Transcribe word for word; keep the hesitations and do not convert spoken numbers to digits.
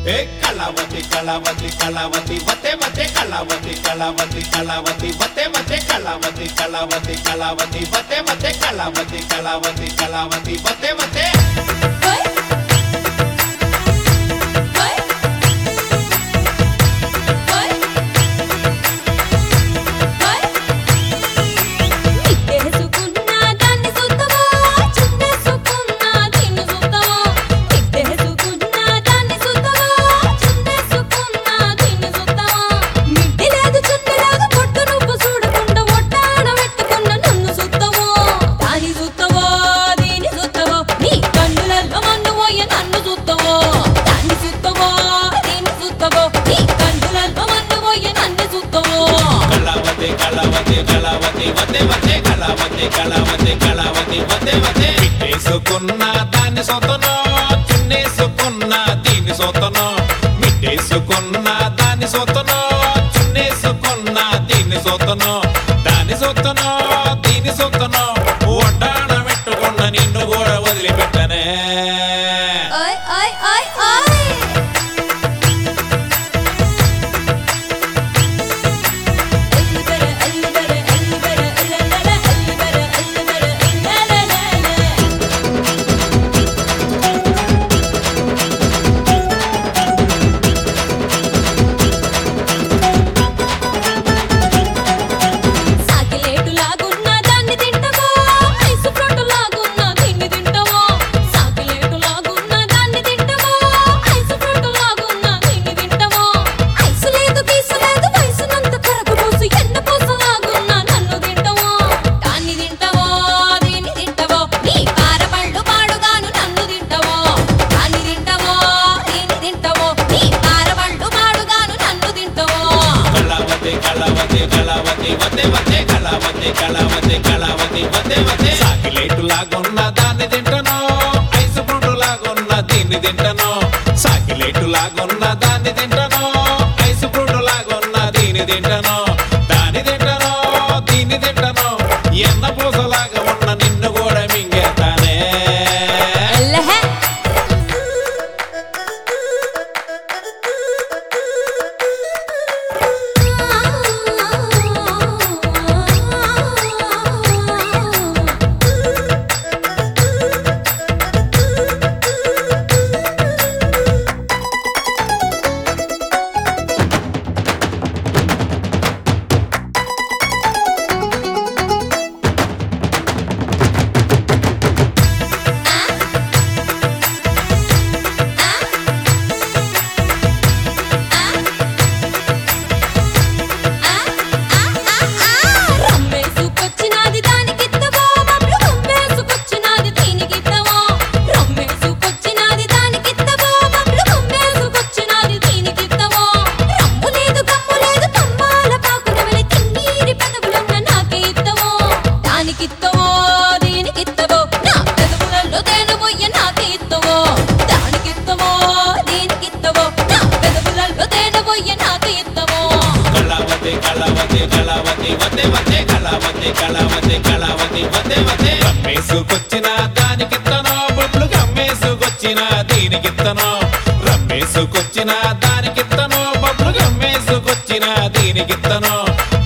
ఏ కళావతి కళావతి కళావతి వతే వతే కళావతి కళావతి కళావతి వతే వతే కళావతి కళావతి కళావతి వతే వతే కళావతి కళావతి కళావతి వతే వతే కళావతి కళావతి వతే వతే మిట్టేసుకున్న దాన్ని సొతనో చున్నేసుకున్న దీన్ని సొతనో మిట్టేసుకున్న దాన్ని సొతనో చున్నేసుకున్న దీన్ని సొతనో దాన్ని సొతనో దీన్ని సొతనో ఒడ్డాణ పెట్టుకున్న నిన్ను కూడా వదిలిపెట్టనే కళావతి కళావతి వతే వతే సాకిలేటు లాగున్న దాన్ని తింటనో ఐసు ఫ్రూట్ లాగున్న దీన్ని తింటనో సాకిలేటు లాగున్న దాన్ని తింటనో ఐసు ఫ్రూట్ లాగున్న దీన్ని తింటనో దాన్ని తింటనో దీన్ని తింటనో ఎన్న పూసలాగా ఉన్న నిన్ను కూడా మింగేస్తానే కళావతి కళావతి వతే వతే కళావతి కళావతి కళావతి వతే వతే రమ్మేసుకొచ్చిన దానికిత్తనో బొట్లు గమ్మేసుకొచ్చిన దీనికిత్తనో రమ్మేసుకొచ్చిన దానికిత్తనో బొట్లు గమ్మేసుకొచ్చిన దీనికిత్తనో